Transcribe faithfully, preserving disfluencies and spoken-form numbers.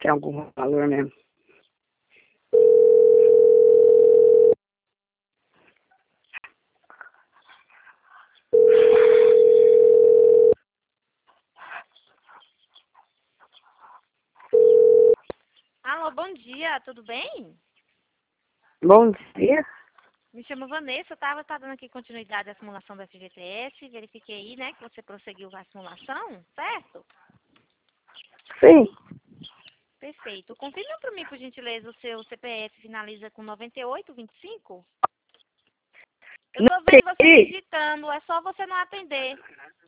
tem algum valor mesmo. Alô, bom dia, tudo bem? Bom dia. Me chamo Vanessa, estava tá dando aqui continuidade à simulação do F G T S, verifiquei aí, né, que você prosseguiu com a simulação, certo? Sim. Perfeito. Confirme para mim, por gentileza, o seu C P F finaliza com noventa e oito, vinte e cinco? Eu Não estou vendo você entendi. digitando, é só você não atender.